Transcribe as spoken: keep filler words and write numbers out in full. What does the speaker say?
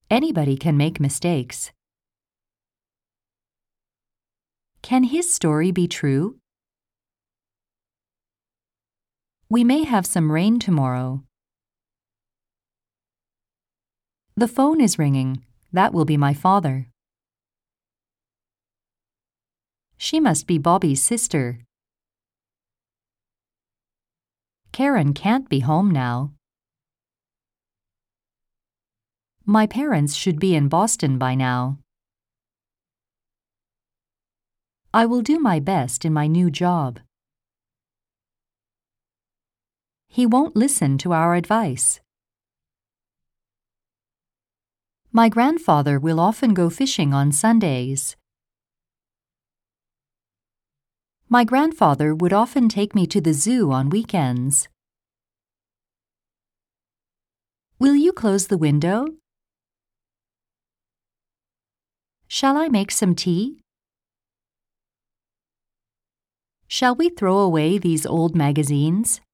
Anybody can make mistakes. Can his story be true? We may have some rain tomorrow. The phone is ringing. That will be my father. She must be Bobby's sister. Karen can't be home now. My parents should be in Boston by now. I will do my best in my new job. He won't listen to our advice. My grandfather will often go fishing on Sundays. My grandfather would often take me to the zoo on weekends. Will you close the window? Shall I make some tea? Shall we throw away these old magazines?